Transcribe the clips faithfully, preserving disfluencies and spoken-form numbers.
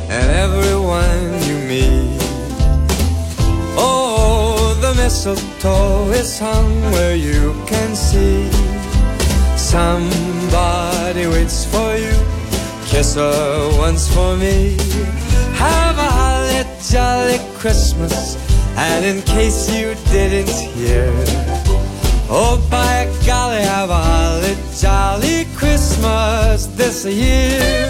and everyone you meet. Oh, the mistletoe is hung where you can see. Somebody waits for you, kiss her once for me. Have a holly jolly Christmas, and in case you didn't hear, oh by golly, have a holly jolly Christmas this year.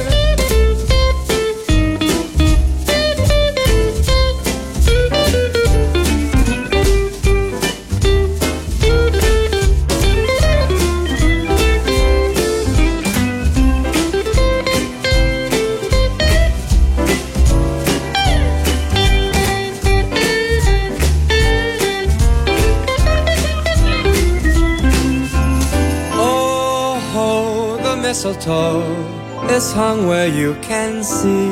Mistletoe is hung where you can see.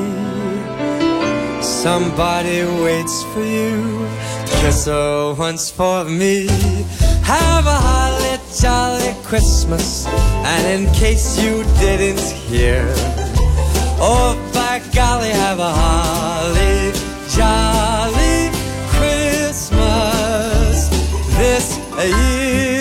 Somebody waits for you, kiss her once for me. Have a holly jolly Christmas, and in case you didn't hear, oh by golly, have a holly jolly Christmas this year.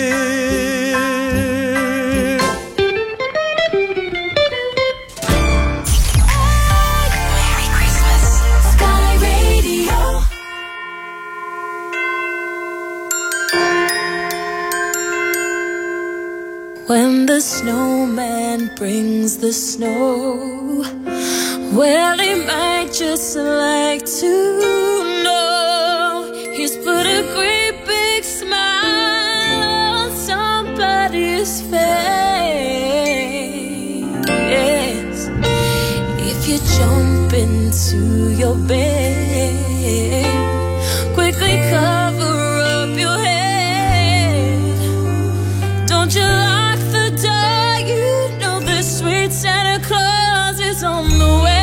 When the snowman brings the snow, well, he might just like to know he's put a great big smile on somebody's face. If you jump into your bed, quickly cover up your head. Don't you lock the door, you know the sweet Santa Claus is on the way.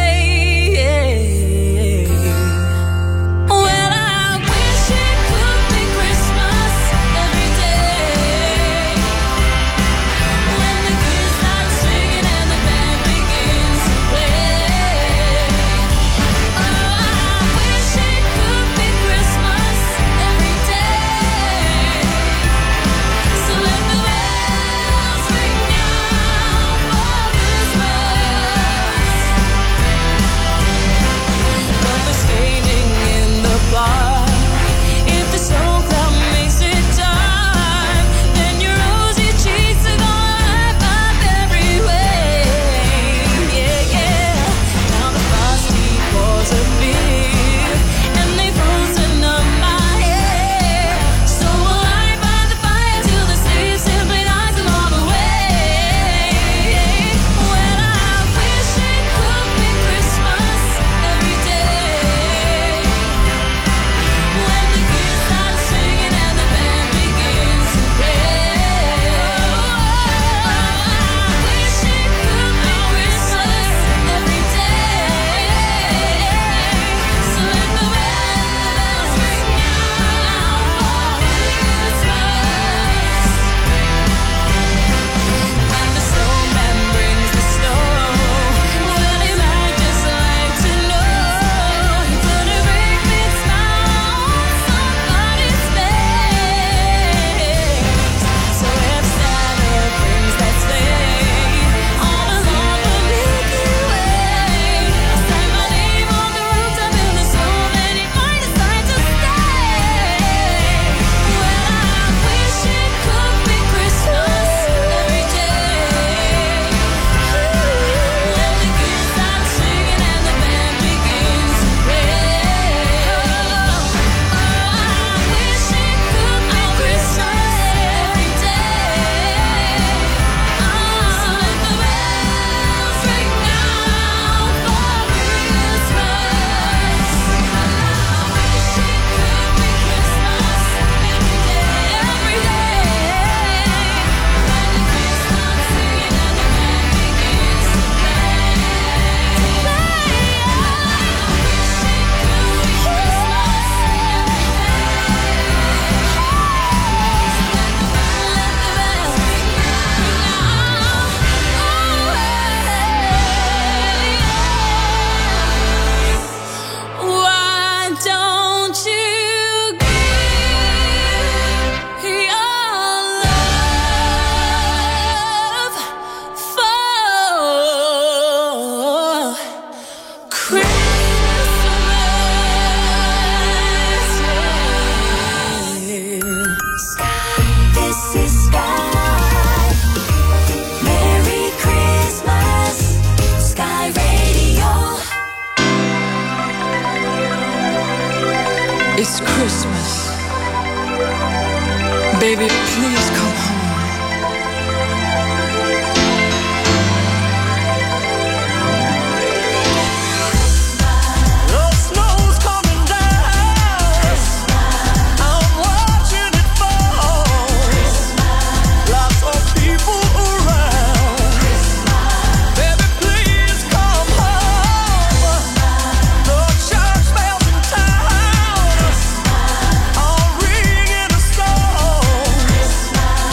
Well, I wish it could be Christmas every day, when the kids start singing and the band begins to play. Oh, I wish it It's Christmas. Baby, please come home. The snow's coming down. I'm watching it fall. Lots of people around. Baby, please come home. The church bells in town are ringing a song.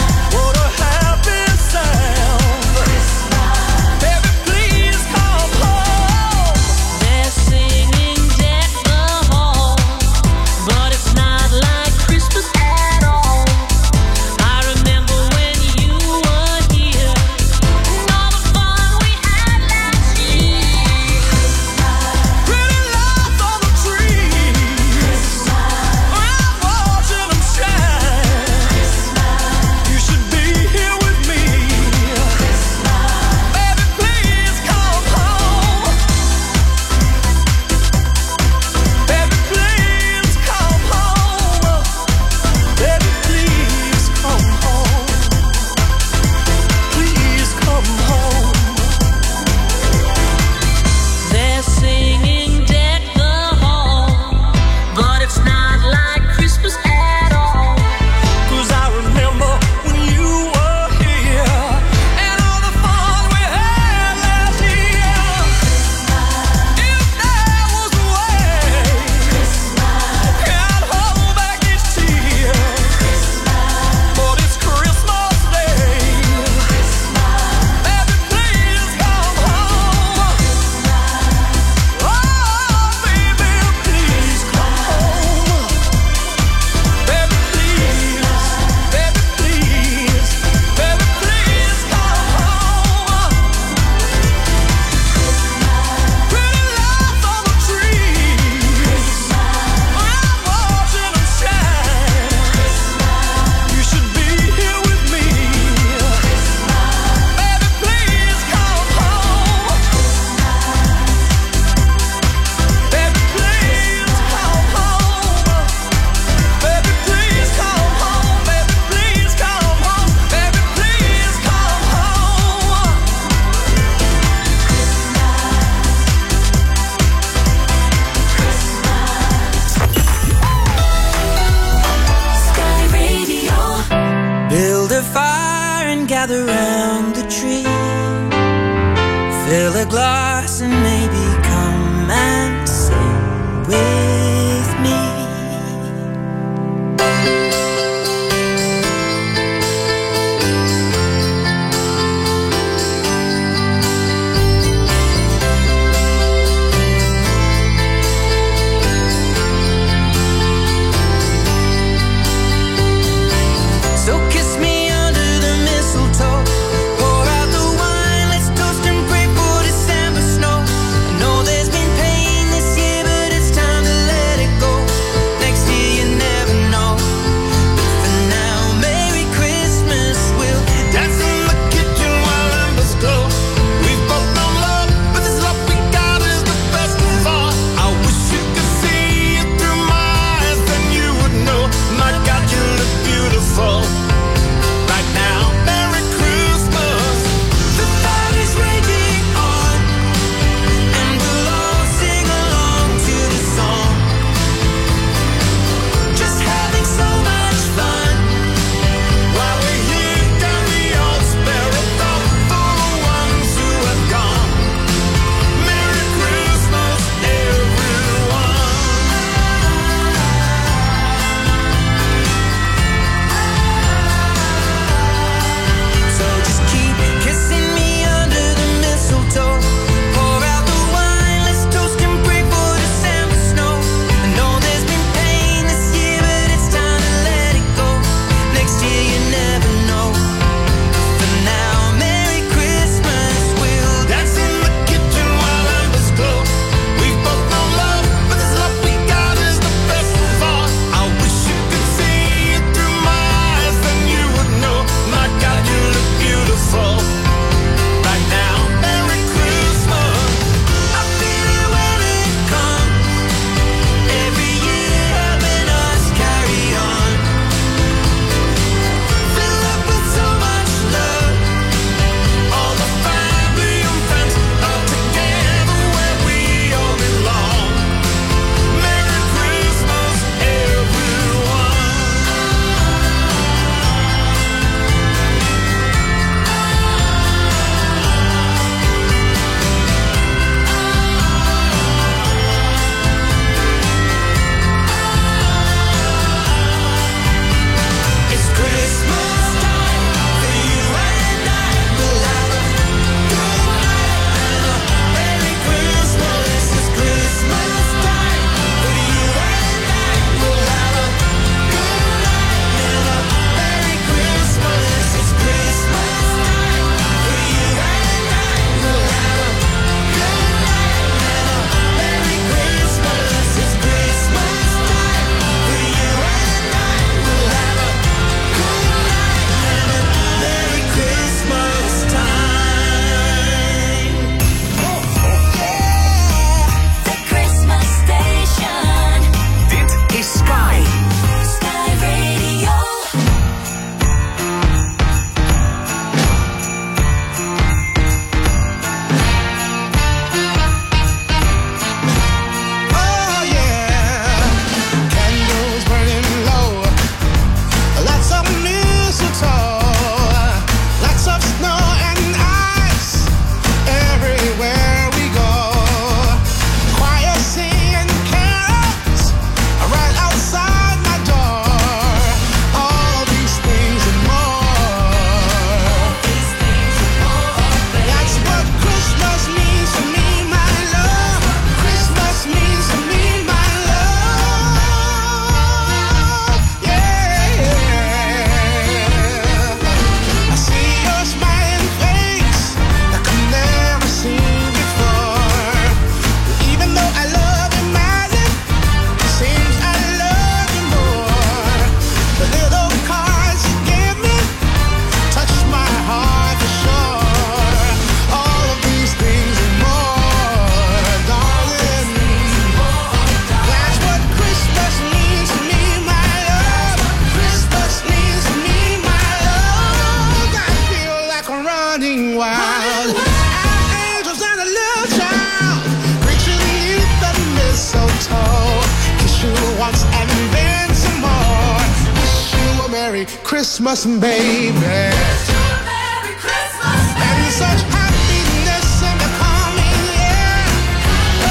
Merry Christmas, baby. Merry Christmas, And such happiness in the coming year. Oh,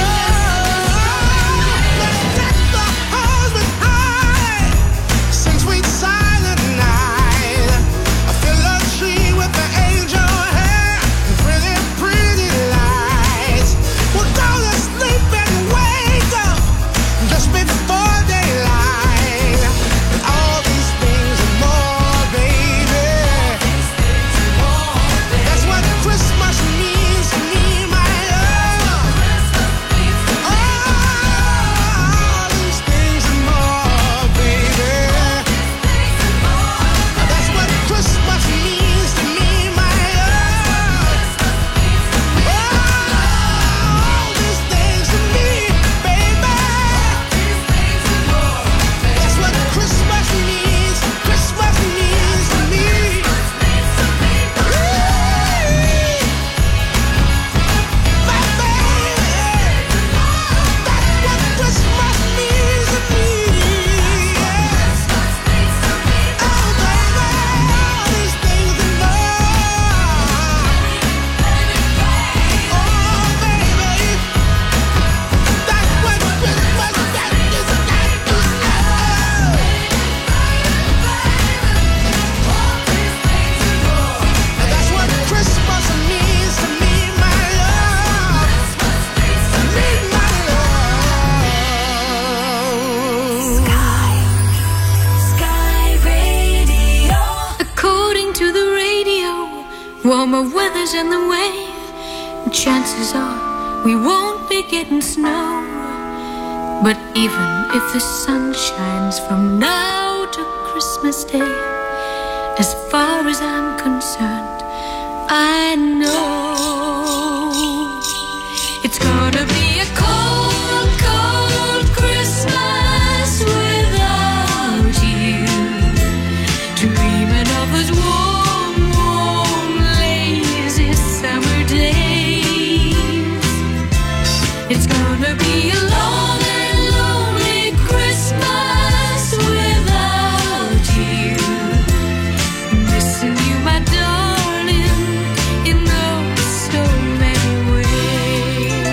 let's deck the halls with high, sing sweet silent night. I fill a tree with the angel hair and pretty, pretty lights. We'll go to sleep and wake up just before daylight. And all these things and more, baby. That's what Christmas means to me, my love. All these things and more, baby. That's what Christmas means to me, my love. All these things to me, baby. That's what Christmas means. Christmas means to me. My baby. That's what Christmas means to me. Oh, baby. All these things and more. Oh, baby. That's what Christmas that is. That is love. That's what Christmas means to me, my love. Me, my love. Sky Radio. According to the radio, warmer weather's on the way. Chances are we won't be getting snow. But even if the sun shines from now to Christmas Day, as far as I'm concerned, I know it's gonna be a cold, cold Christmas without you. Dreaming of those warm, warm, lazy summer days. It's gonna be a long and lonely Christmas without you. Missing you, my darling, in oh so many ways.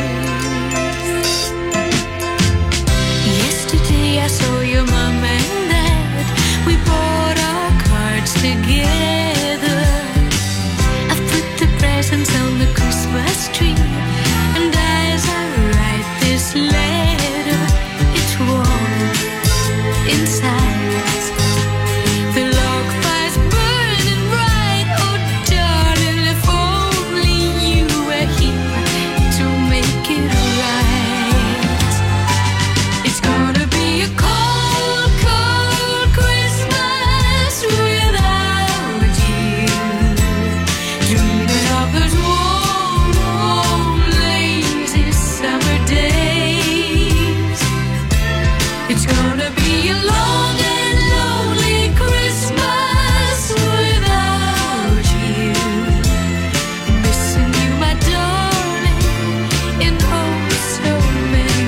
Yesterday I saw your mom and dad. We bought our cards together. I put the presents on the Christmas tree, and as I write this letter, it's warm inside. The log fire's burning bright. Oh, darling, if only you were here to make it right. It's gonna be a cold, cold Christmas without you. Dreaming of those warm, warm, lazy summer days. It's gonna be a long and lonely Christmas without you. Missing you, my darling, in oh so many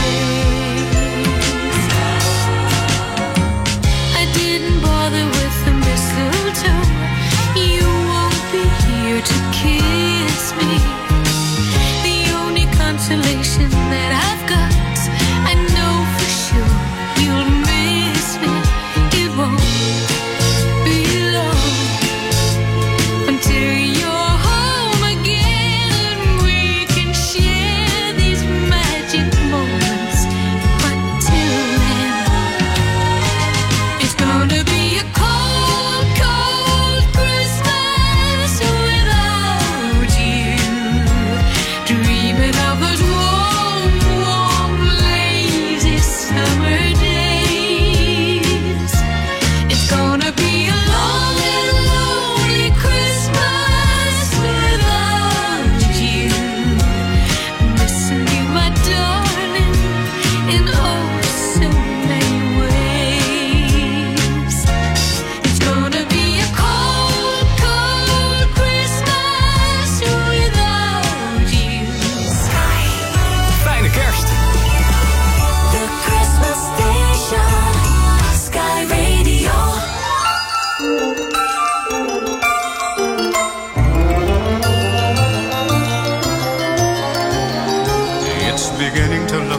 ways. I didn't bother with the mistletoe. You won't be here to kiss me. The only consolation that I've got, I know for sure you'll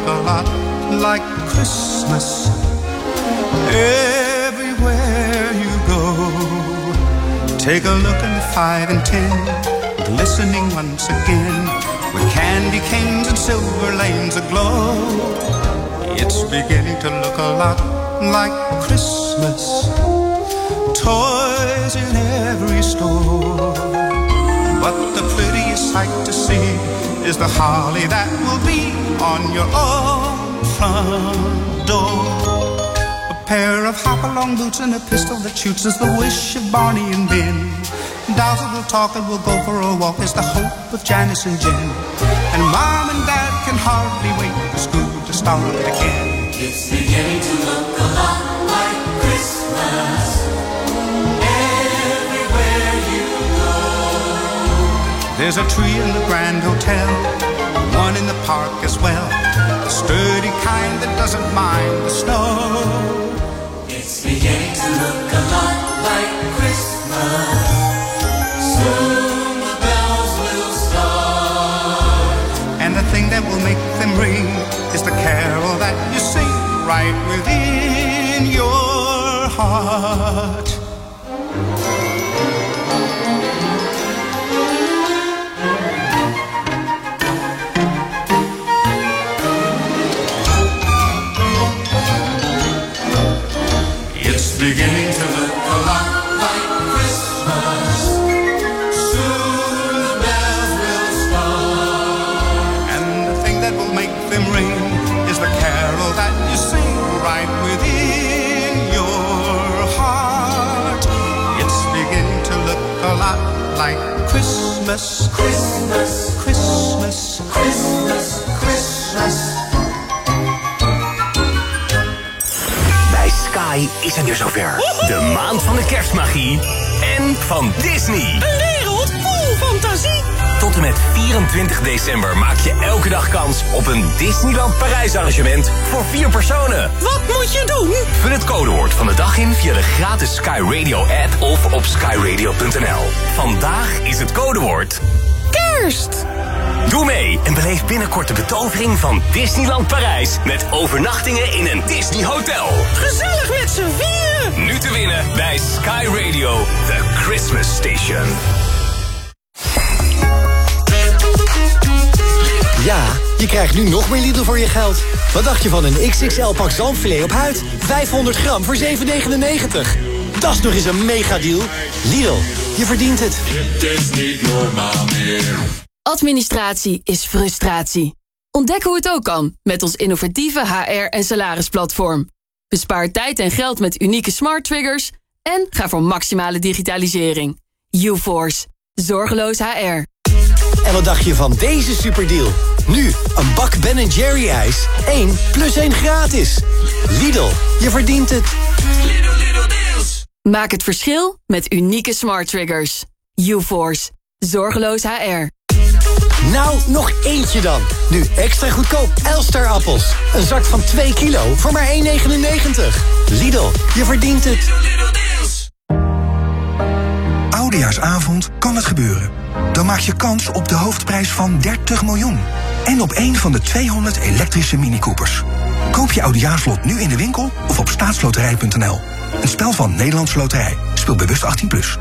look a lot like Christmas. Everywhere you go, take a look in the five and ten, glistening once again, with candy canes and silver lanes aglow. It's beginning to look a lot like Christmas. Toys in every store, but the prettiest sight to see is the holly that will be on your own front door. A pair of hop-along boots and a pistol that shoots is the wish of Barney and Ben. Dolls that will talk and will go for a walk is the hope of Janice and Jen. And Mom and Dad can hardly wait for school to start again. It's beginning to look a lot like Christmas. Everywhere you go. There's a tree in the Grand Hotel, one in the park as well, a sturdy kind that doesn't mind the snow. It's beginning to look a lot like Christmas. Soon the bells will start. And the thing that will make them ring is the carol that you sing right within your heart. It's beginning to look a lot like Christmas. Soon the bells will start. And the thing that will make them ring is the carol that you sing right within your heart. It's beginning to look a lot like Christmas. Christmas, Christmas, Christmas, Christmas. Bij Sky is het weer zover. De maand van de kerstmagie en van Disney. Een wereld vol fantasie. Tot en met vierentwintig december maak je elke dag kans op een Disneyland Parijs arrangement voor vier personen. Wat moet je doen? Vul het codewoord van de dag in via de gratis Sky Radio app of op sky radio punt n l. Vandaag is het codewoord Kerst. Doe mee en beleef binnenkort de betovering van Disneyland Parijs met overnachtingen in een Disney hotel. Gezellig met z'n vieren. Nu te winnen bij Sky Radio, the Christmas Station. Ja, je krijgt nu nog meer Lidl voor je geld. Wat dacht je van een X X L pak zalmfilet op huid? vijfhonderd gram voor zeven negenennegentig. Dat is nog eens een megadeal. Lidl, je verdient het. Het is niet normaal meer. Administratie is frustratie. Ontdek hoe het ook kan met ons innovatieve H R- en salarisplatform. Bespaar tijd en geld met unieke smart triggers en ga voor maximale digitalisering. UForce. Zorgeloos H R. En wat dacht je van deze superdeal? Nu een bak Ben en Jerry ijs. één plus één gratis. Lidl, je verdient het. Little, little deals. Maak het verschil met unieke smart triggers. UForce. Zorgeloos H R. Nou, nog eentje dan. Nu extra goedkoop Elstar appels. Een zak van twee kilo voor maar één negenennegentig. Lidl, je verdient het. Oudejaarsavond kan het gebeuren. Dan maak je kans op de hoofdprijs van dertig miljoen. En op één van de tweehonderd elektrische Mini Coopers. Koop je oudejaarslot nu in de winkel of op staatsloterij punt n l. Een spel van Nederlandse Loterij. Speel bewust achttien plus.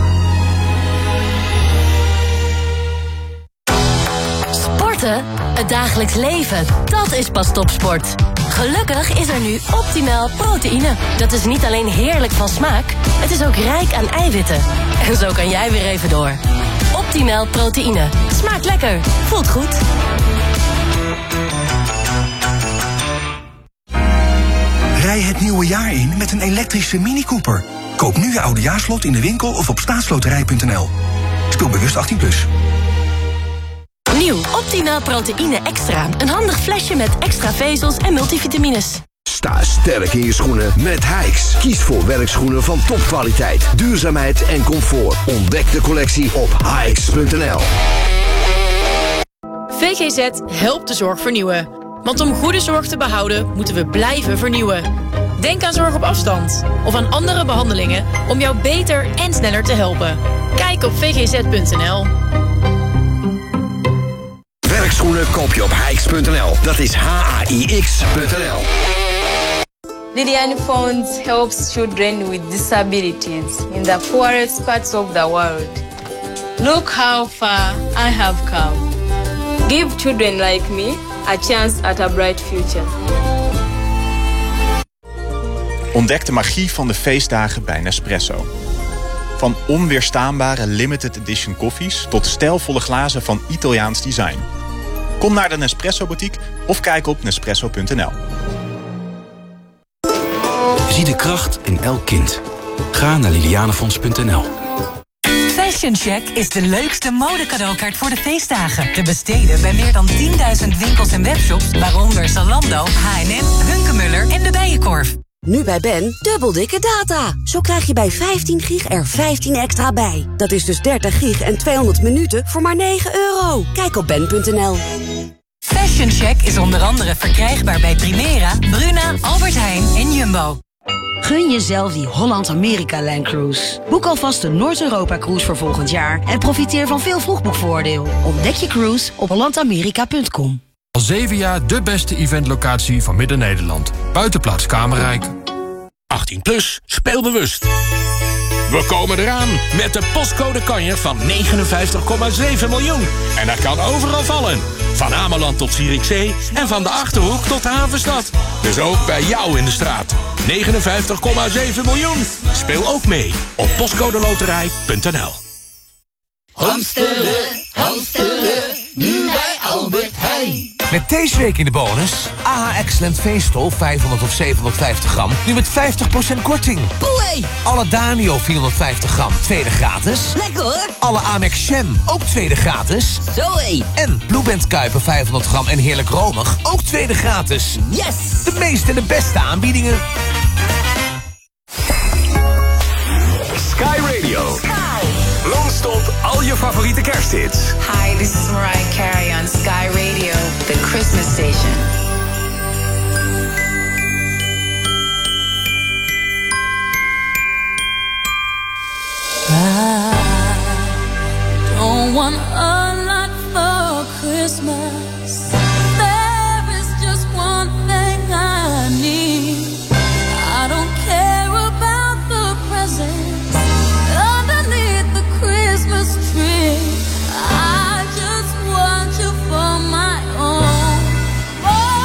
Sporten, het dagelijks leven, dat is pas topsport. Gelukkig is er nu Optimal proteïne. Dat is niet alleen heerlijk van smaak, het is ook rijk aan eiwitten. En zo kan jij weer even door. Optimal proteïne. Smaakt lekker, voelt goed. Rij het nieuwe jaar in met een elektrische Mini Cooper. Koop nu je oudejaarslot in de winkel of op staatsloterij punt n l. Speel bewust achttien plus. Nieuw Optimal proteïne extra. Een handig flesje met extra vezels en multivitamines. Sta sterk in je schoenen met Hijks. Kies voor werkschoenen van topkwaliteit, duurzaamheid en comfort. Ontdek de collectie op hijks punt n l. V G Z helpt de zorg vernieuwen. Want om goede zorg te behouden, moeten we blijven vernieuwen. Denk aan zorg op afstand of aan andere behandelingen om jou beter en sneller te helpen. Kijk op v g z punt n l. werkschoenen koop je op hikes punt n l. Dat is H A I X punt n l. Lydian Funds helps children with disabilities in the poorest parts of the world. Look how far I have come. Give children like me a chance at a bright future. Ontdek de magie van de feestdagen bij Nespresso. Van onweerstaanbare limited edition koffies tot stijlvolle glazen van Italiaans design. Kom naar de Nespresso boutique of kijk op nespresso punt n l. Zie de kracht in elk kind. Ga naar lilianefonds punt n l. Fashion Check is de leukste modecadeaukaart voor de feestdagen. Te besteden bij meer dan tienduizend winkels en webshops, waaronder Zalando, H en M, Hunkemuller en de Bijenkorf. Nu bij Ben, dubbel dikke data. Zo krijg je bij vijftien gig er vijftien extra bij. Dat is dus dertig gig en tweehonderd minuten voor maar negen euro. Kijk op ben punt n l. Fashion Check is onder andere verkrijgbaar bij Primera, Bruna, Albert Heijn en Jumbo. Gun jezelf die Holland-Amerika-Line Cruise. Boek alvast de Noord-Europa-cruise voor volgend jaar en profiteer van veel vroegboekvoordeel. Ontdek je cruise op holland amerika punt com. Al zeven jaar de beste eventlocatie van Midden-Nederland. Buitenplaats Kamerrijk. achttien plus, speel bewust. We komen eraan met de postcode kanjer van negenenvijftig komma zeven miljoen. En dat kan overal vallen. Van Ameland tot Zierikzee en van de Achterhoek tot Havenstad. Dus ook bij jou in de straat. negenenvijftig komma zeven miljoen. Speel ook mee op postcodeloterij punt n l. Hamsteren, hamsteren, nu bij Albert Heijn. Met deze week in de bonus A H Excellent Veestol vijfhonderd of zevenhonderdvijftig gram. Nu met vijftig procent korting. Boei! Alle Danio vierhonderdvijftig gram, tweede gratis. Lekker hoor. Alle Amex Jam, ook tweede gratis. Zoé. En Blueband Kuipen vijfhonderd gram en heerlijk romig, ook tweede gratis. Yes! De meeste en de beste aanbiedingen. Sky Radio. Non-stop al je favoriete kersthits. Hi, this is Mariah Carey on Sky Radio, the Christmas station. I don't want a lot for Christmas. There is just one thing I need. I don't care about the presents underneath the Christmas tree. I just want you for my own. Oh,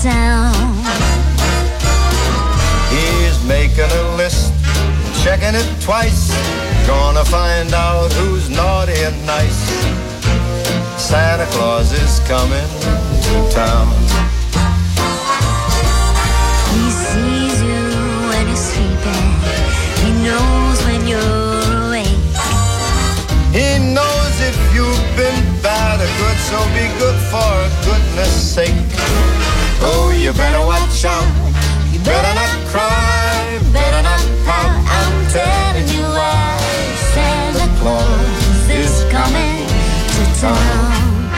town. He's making a list, checking it twice, gonna find out who's naughty and nice. Santa Claus is coming to town. He sees you when you're sleeping. He knows when you're awake. He knows if you've been bad or good, so be good for goodness sake. Oh, you better watch out. You better not cry, better not pout. I'm telling you why. Santa Claus is coming to town.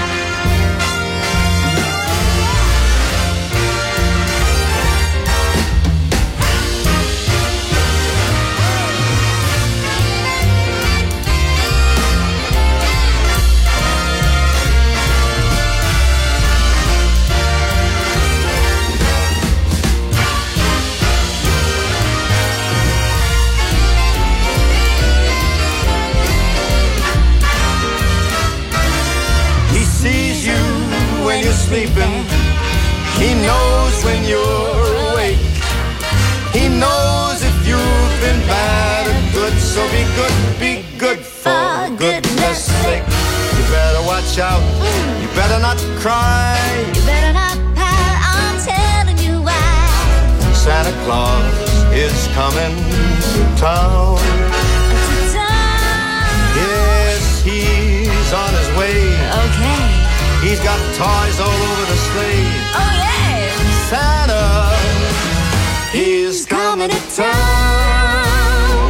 When you're sleeping, he knows when you're awake. He knows if you've been bad or good, so be good, be good for goodness sake. You better watch out, you better not cry, You better not pout, I'm telling you why. Santa Claus is coming to town. To town. Yes, he's on his way. Okay. He's got toys all over the sleigh. Oh yeah. Santa, he's coming to town.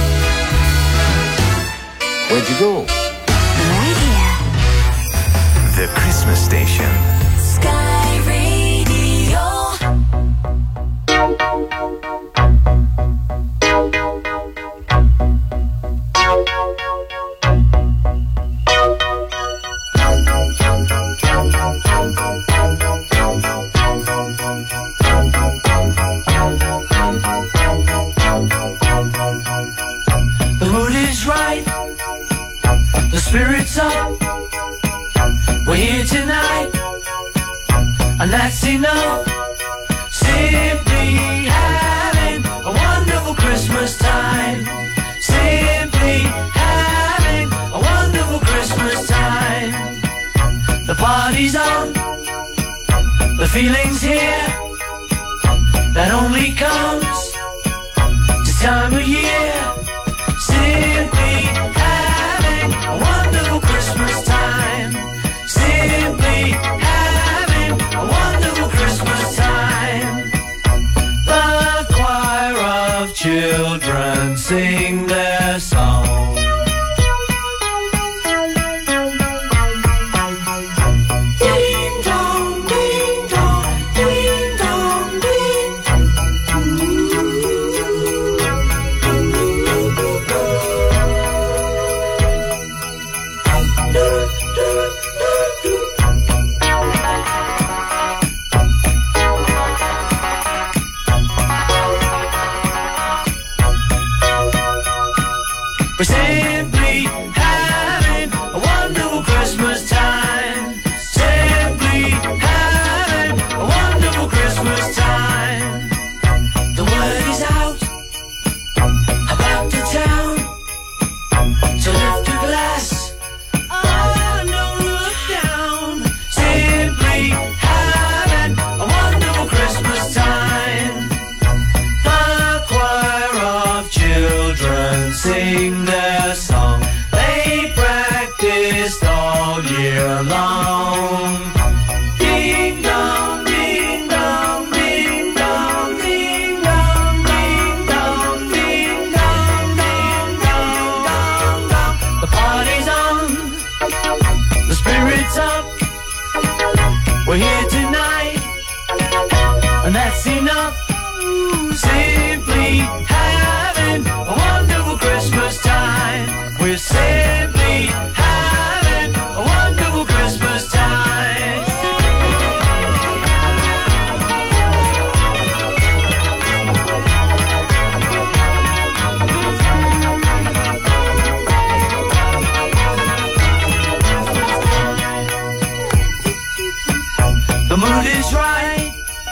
Where'd you go? Right here. The Christmas Station. Sky Radio. The mood is right, the spirit's up. We're here tonight, and that's enough. Simply having a wonderful Christmas time. Simply having a wonderful Christmas time. The party's on, the feeling's here. That only comes this time of year. Simply having a wonderful Christmas time. Simply having a wonderful Christmas time. The choir of children sing their song. Ding dong, ding dong, ding dong, ding. We're simply having a wonderful Christmas time. Simply having a wonderful Christmas time. The word is out about the town, so lift a glass. Oh, no, look down. Simply having a wonderful Christmas time. The choir of children sing their song. They practiced all year long. Ding dong, ding dong, ding dong, ding dong, ding dong, ding dong, ding dong, dong, dong. The party's on, the spirit's up. We're here tonight, and that's enough. Simply having a wonderful Christmas time. We're simply having a wonderful Christmas time. The mood is right,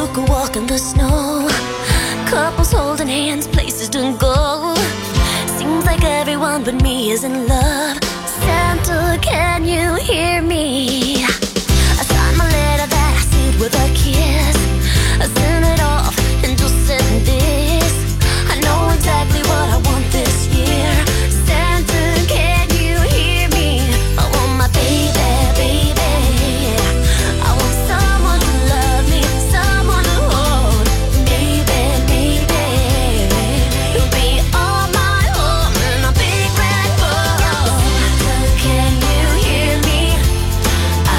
took a walk in the snow. Couples holding hands, places to go. Seems like everyone but me is in love. Santa, can you hear me? I signed my letter that I sealed with a kiss. I sent it off and just said this: I know exactly what I want this year. Santa, can you hear me? I want my baby, baby. I want someone to love me, someone to hold. Maybe, maybe you'll be all my home in a big red bowl. Santa, can you hear me? I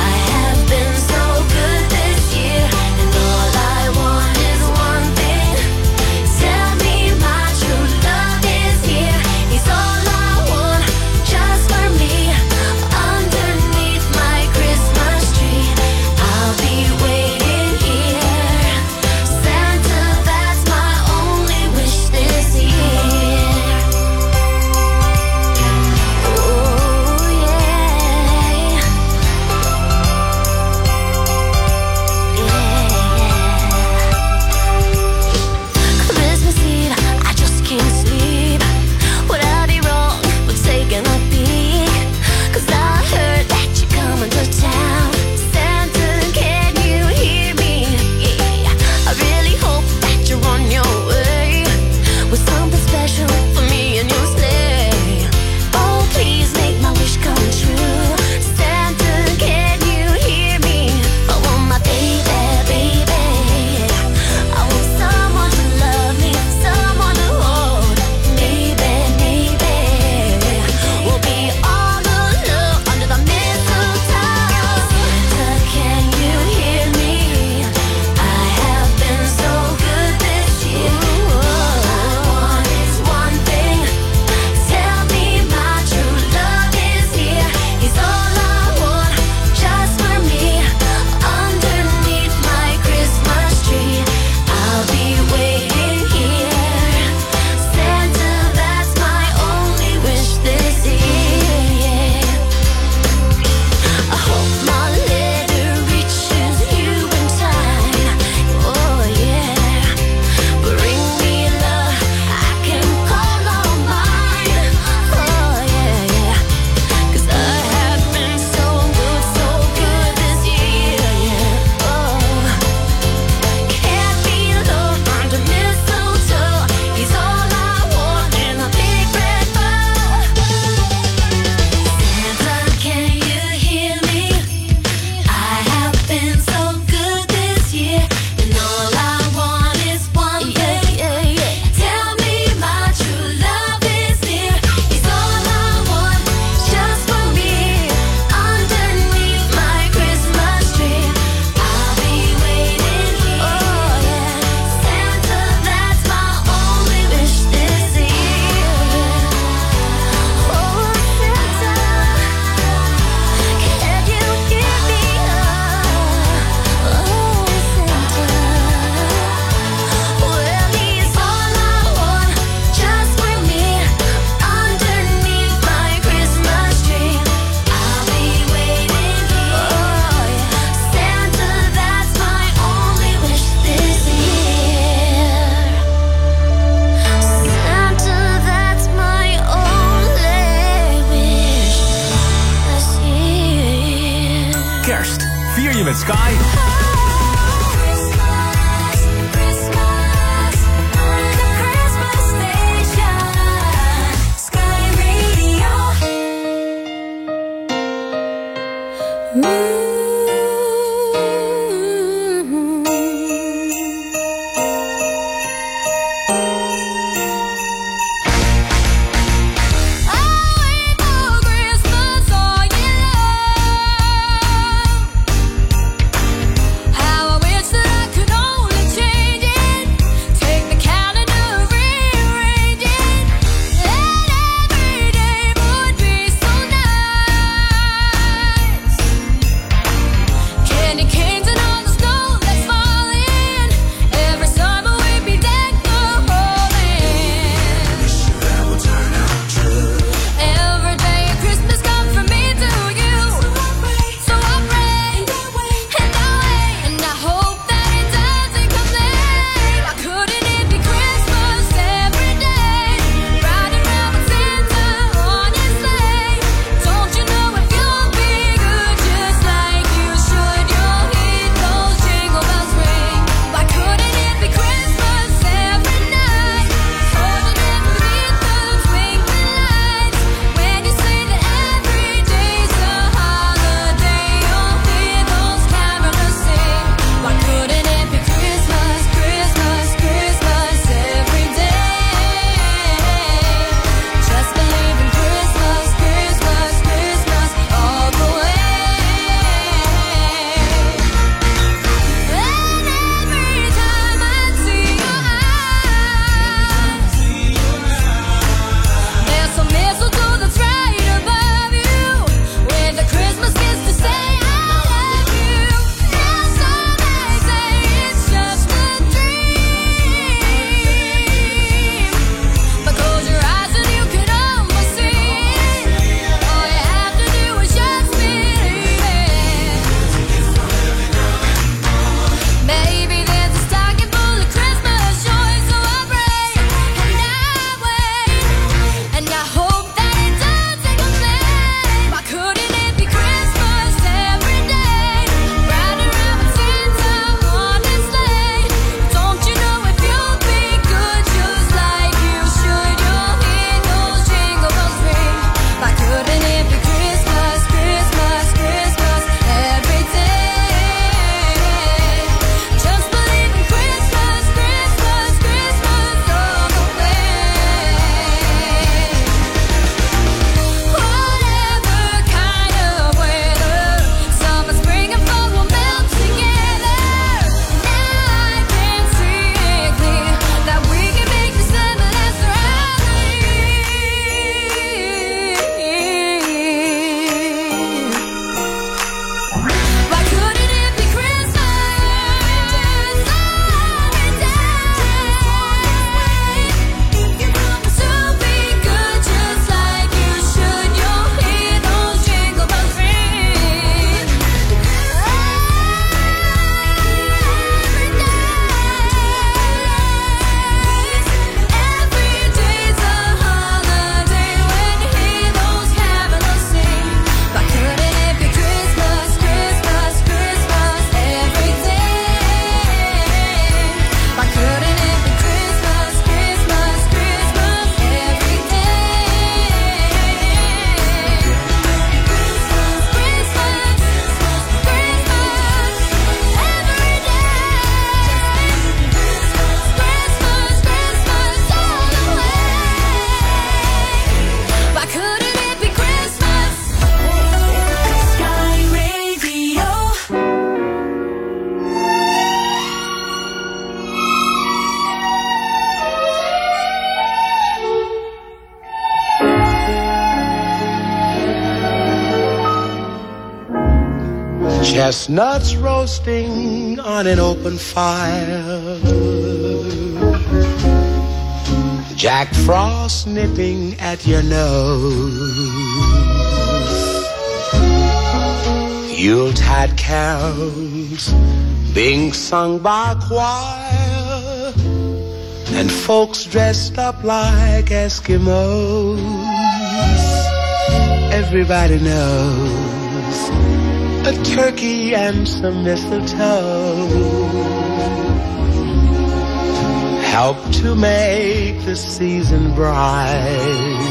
chestnuts roasting on an open fire, Jack Frost nipping at your nose, Yuletide carols being sung by choir, and folks dressed up like Eskimos. Everybody knows a turkey and some mistletoe help to make the season bright.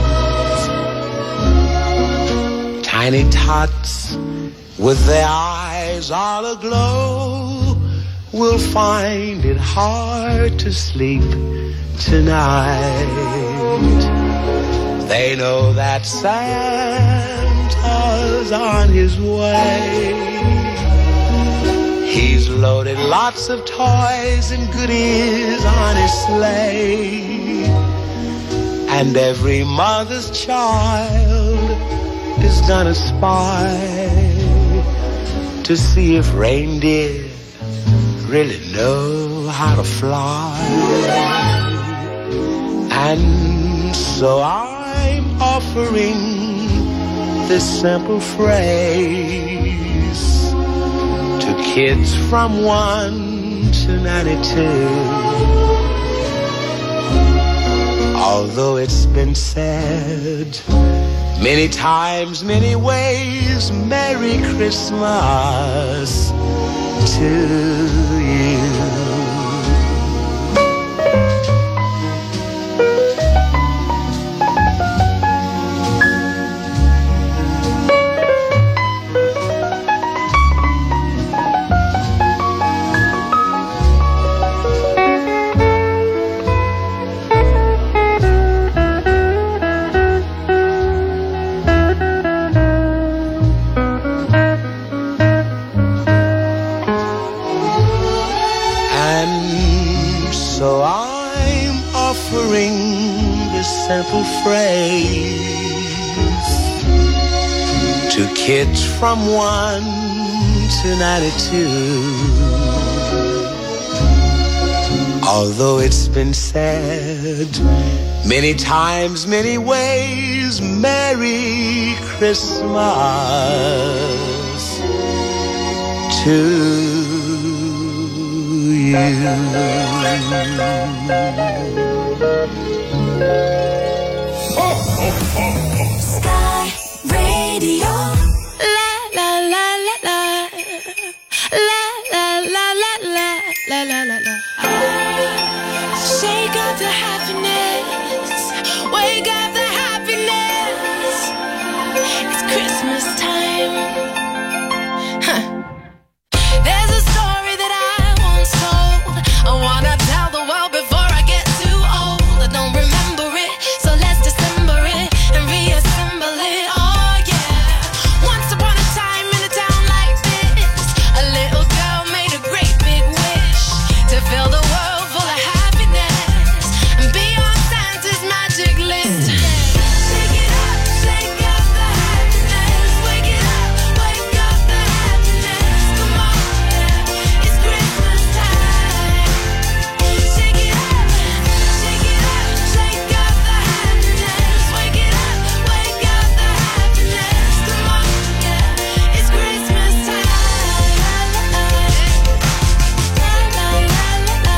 Tiny tots with their eyes all aglow will find it hard to sleep tonight. They know that Santa's on his way. He's loaded lots of toys and goodies on his sleigh, and every mother's child is gonna spy to see if reindeer really know how to fly. And so I'm offering this simple phrase to kids from one to ninety-two. Although it's been said many times, many ways, Merry Christmas to you. Simple phrase to kids from one to ninety-two. Although it's been said many times, many ways, Merry Christmas to you. Sky Radio. La la la la la. La la la la la la la la la. Shake up the happiness. Wake up the happiness. It's Christmas time. Huh. There's a story that I once told. I wanna tell the world before I get too old. I don't remember it, so let's dissemble it and reassemble it. Oh yeah. Once upon a time in a town like this, a little girl made a great big wish to fill the world full of happiness and be on Santa's magic list. Shake it up, shake up the happiness. Wake it up, wake up the happiness. Come on, yeah, it's Christmas time. Shake it up, shake it up, shake up the happiness. Wake it up, wake up the happiness. Come on, yeah, it's Christmas time. La la la la la la.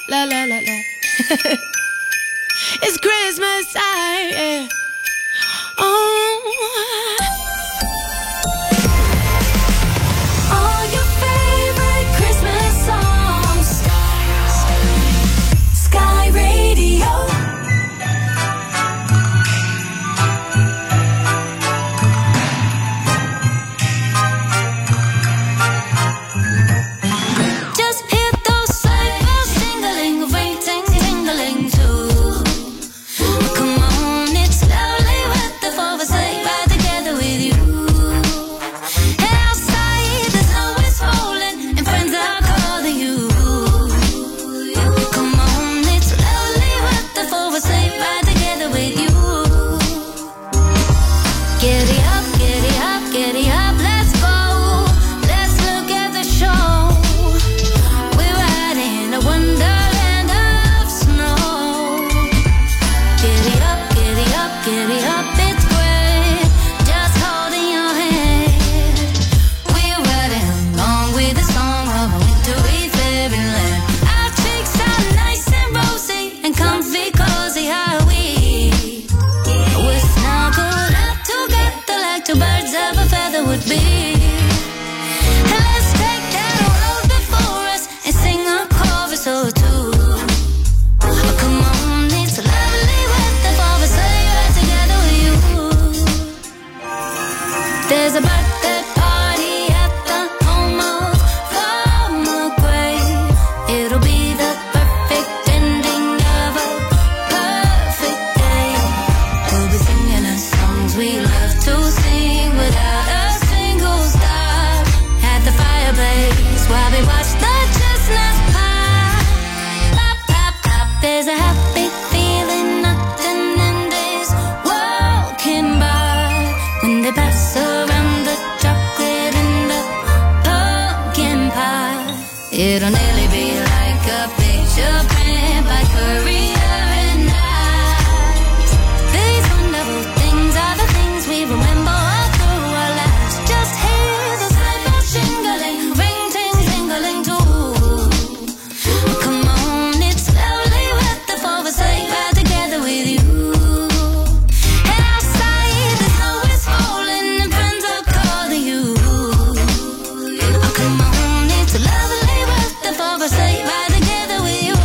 la la la la. It's Christmas time, yeah. Oh. All your favorite Christmas songs. Sky Radio. It'll nearly be like a picture print by Courier and Ives. These wonderful things are the things we remember all through our lives. Just hear the sleigh shingling, ring ting tingling too. Come on, it's lovely with the four of us right together with you. And outside the snow is falling and friends are calling you. Oh, come on, it's lovely. Say right together with you.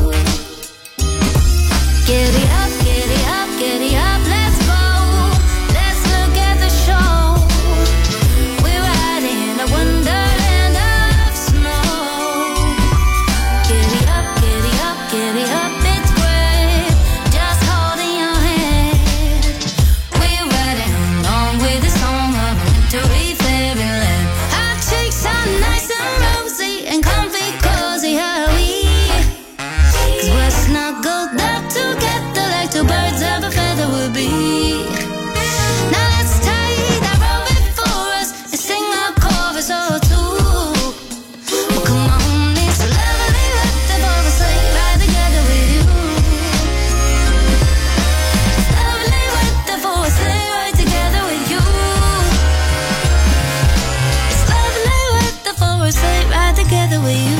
Giddy up, giddy up, giddy up, let's go. Let's look at the show. We're riding a wonderland of snow. Giddy up, giddy up, giddy up, it's great. Just holding your hand. We're riding along with the song of a wintry fairyland. Our cheeks are nice and rosy and comfy. How we, cause we're snuggled up together like two birds of a feather would be. Now let's tie that rope before us and sing our chorus or two. Oh, come on, it's lovely with the four of us right together with you. It's lovely with the four of us right together with you. It's lovely with the four of us right together with you.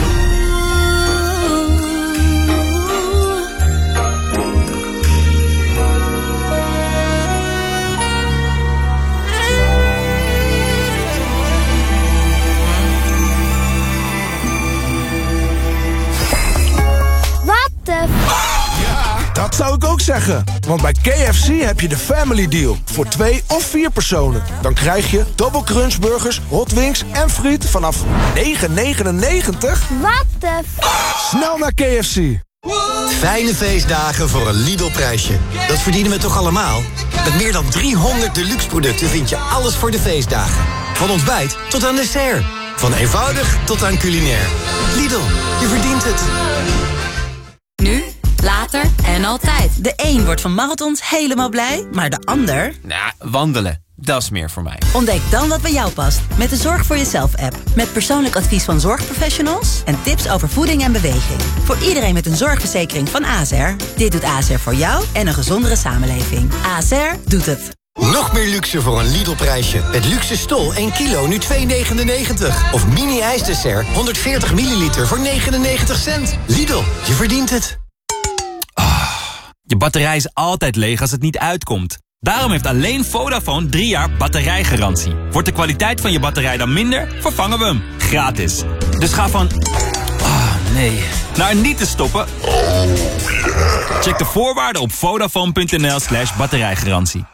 Dat zou ik ook zeggen. Want bij K F C heb je de Family Deal. Voor twee of vier personen. Dan krijg je Double Crunch Burgers, Hot Wings en friet vanaf negen negenennegentig. Wat de f... Snel naar K F C. Fijne feestdagen voor een Lidl-prijsje. Dat verdienen we toch allemaal? Met meer dan driehonderd deluxe producten vind je alles voor de feestdagen. Van ontbijt tot aan dessert. Van eenvoudig tot aan culinair. Lidl, je verdient het. Nu, later en altijd. De een wordt van marathons helemaal blij, maar de ander... Nou, wandelen. Dat is meer voor mij. Ontdek dan wat bij jou past met de Zorg voor Jezelf-app. Met persoonlijk advies van zorgprofessionals en tips over voeding en beweging. Voor iedereen met een zorgverzekering van A S R. Dit doet A S R voor jou en een gezondere samenleving. A S R doet het. Nog meer luxe voor een Lidl-prijsje. Het luxe stol één kilo, nu twee negenennegentig. Of mini-ijsdessert, honderdveertig milliliter voor negenennegentig cent. Lidl, je verdient het. Ah, je batterij is altijd leeg als het niet uitkomt. Daarom heeft alleen Vodafone drie jaar batterijgarantie. Wordt de kwaliteit van je batterij dan minder, vervangen we hem. Gratis. Dus ga van... Ah, nee. Naar niet te stoppen. Check de voorwaarden op vodafone.nl slash batterijgarantie.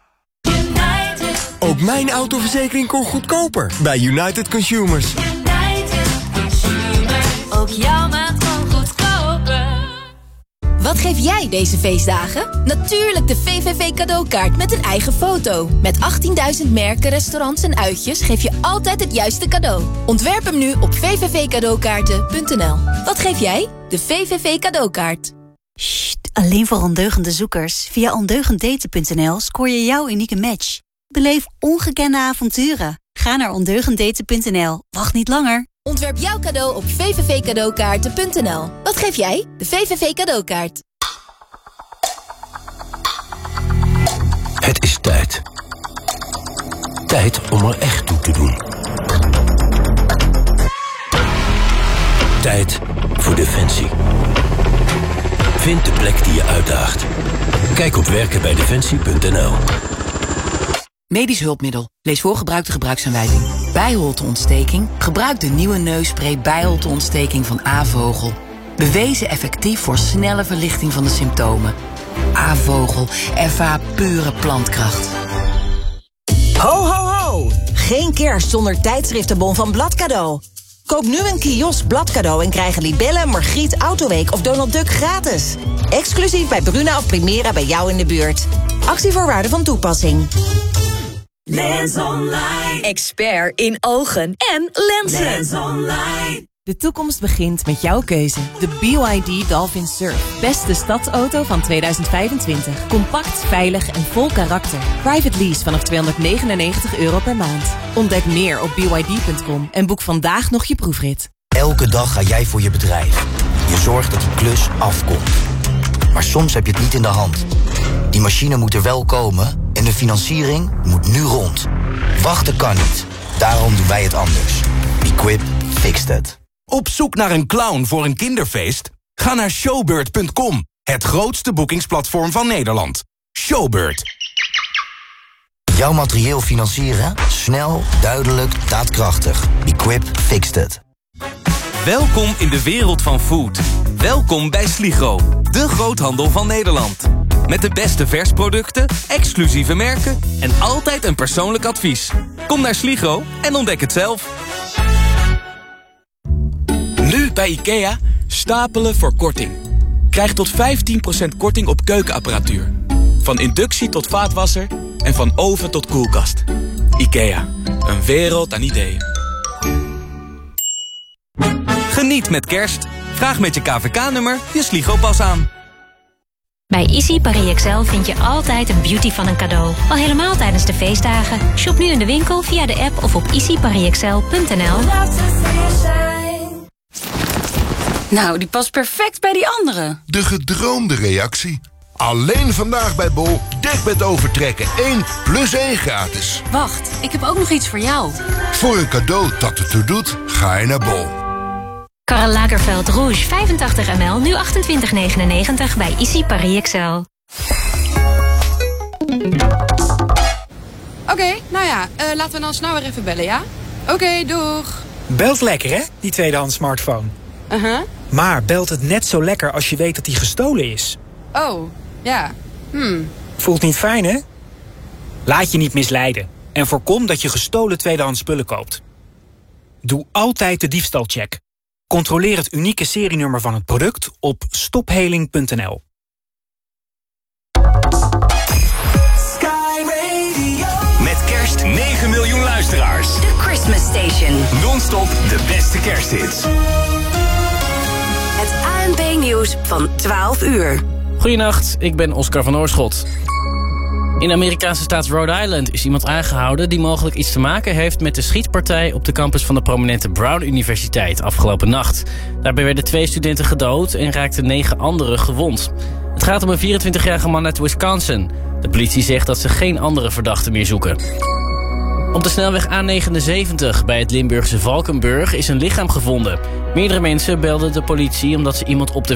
Ook mijn autoverzekering kon goedkoper bij United Consumers. United Consumers. Ook jouw maand kon goedkoper. Wat geef jij deze feestdagen? Natuurlijk de V V V cadeaukaart met een eigen foto. Met achttienduizend merken, restaurants en uitjes geef je altijd het juiste cadeau. Ontwerp hem nu op v v v cadeaukaarten punt n l. Wat geef jij? De V V V cadeaukaart. Sst, alleen voor ondeugende zoekers. Via ondeugenddaten punt n l scoor je jouw unieke match. Beleef ongekende avonturen. Ga naar ondeugenddaten punt n l. Wacht niet langer. Ontwerp jouw cadeau op v v v cadeaukaarten punt n l. Wat geef jij? De V V V cadeaukaart. Het is tijd. Tijd om er echt toe te doen. Tijd voor Defensie. Vind de plek die je uitdaagt. Kijk op werken bij defensie punt n l. Medisch hulpmiddel. Lees voor gebruik de gebruiksaanwijzing. Bijholteontsteking. Gebruik de nieuwe neusspray bijholteontsteking van A-Vogel. Bewezen effectief voor snelle verlichting van de symptomen. A-Vogel. Ervaar pure plantkracht. Ho, ho, ho! Geen kerst zonder tijdschriftenbon van Bladcadeau. Koop nu een kiosk Bladcadeau en krijg Libelle, Margriet, Autoweek of Donald Duck gratis. Exclusief bij Bruna of Primera bij jou in de buurt. Actievoorwaarden van toepassing. Lens Online. Expert in ogen en lenzen. Lens Online. De toekomst begint met jouw keuze. De B Y D Dolphin Surf. Beste stadsauto van tweeduizend vijfentwintig. Compact, veilig en vol karakter. Private lease vanaf tweehonderdnegenennegentig euro per maand. Ontdek meer op b y d punt com en boek vandaag nog je proefrit. Elke dag ga jij voor je bedrijf. Je zorgt dat die klus afkomt. Maar soms heb je het niet in de hand. Die machine moet er wel komen en de financiering moet nu rond. Wachten kan niet. Daarom doen wij het anders. Equip fixed it. Op zoek naar een clown voor een kinderfeest? Ga naar showbird punt com. Het grootste boekingsplatform van Nederland. Showbird. Jouw materieel financieren? Snel, duidelijk, daadkrachtig. Equip fixed it. Welkom in de wereld van food. Welkom bij Sligro, de groothandel van Nederland. Met de beste versproducten, exclusieve merken en altijd een persoonlijk advies. Kom naar Sligro en ontdek het zelf. Nu bij IKEA, stapelen voor korting. Krijg tot vijftien procent korting op keukenapparatuur. Van inductie tot vaatwasser en van oven tot koelkast. IKEA, een wereld aan ideeën. Geniet met kerst. Vraag met je K V K-nummer je Sligro-pas aan. Bij Easy Paris Excel vind je altijd een beauty van een cadeau. Al helemaal tijdens de feestdagen. Shop nu in de winkel, via de app of op easy paris excel punt n l. Nou, die past perfect bij die andere. De gedroomde reactie. Alleen vandaag bij Bol. Dekbed overtrekken. één plus één gratis. Wacht, ik heb ook nog iets voor jou. Voor een cadeau dat ertoe doet, ga je naar Bol. Karl Lagerfeld Rouge vijfentachtig milliliter, nu achtentwintig negenennegentig bij Easy Paris Excel. Oké, okay, nou ja, uh, laten we dan snel weer even bellen, ja? Oké, okay, doeg. Belt lekker, hè, die tweedehands smartphone. Uh-huh. Maar belt het net zo lekker als je weet dat die gestolen is. Oh, ja. Hmm. Voelt niet fijn, hè? Laat je niet misleiden. En voorkom dat je gestolen tweedehands spullen koopt. Doe altijd de diefstalcheck. Controleer het unieke serienummer van het product op stopheling punt n l. Met kerst negen miljoen luisteraars. The Christmas Station. Non-stop de beste kersthits. Het A N B nieuws van twaalf uur. Goedenacht, ik ben Oscar van Oorschot. In de Amerikaanse staat Rhode Island is iemand aangehouden die mogelijk iets te maken heeft met de schietpartij op de campus van de prominente Brown Universiteit afgelopen nacht. Daarbij werden twee studenten gedood en raakten negen anderen gewond. Het gaat om een vierentwintigjarige man uit Wisconsin. De politie zegt dat ze geen andere verdachten meer zoeken. Op de snelweg A negenenzeventig bij het Limburgse Valkenburg is een lichaam gevonden. Meerdere mensen belden de politie omdat ze iemand op de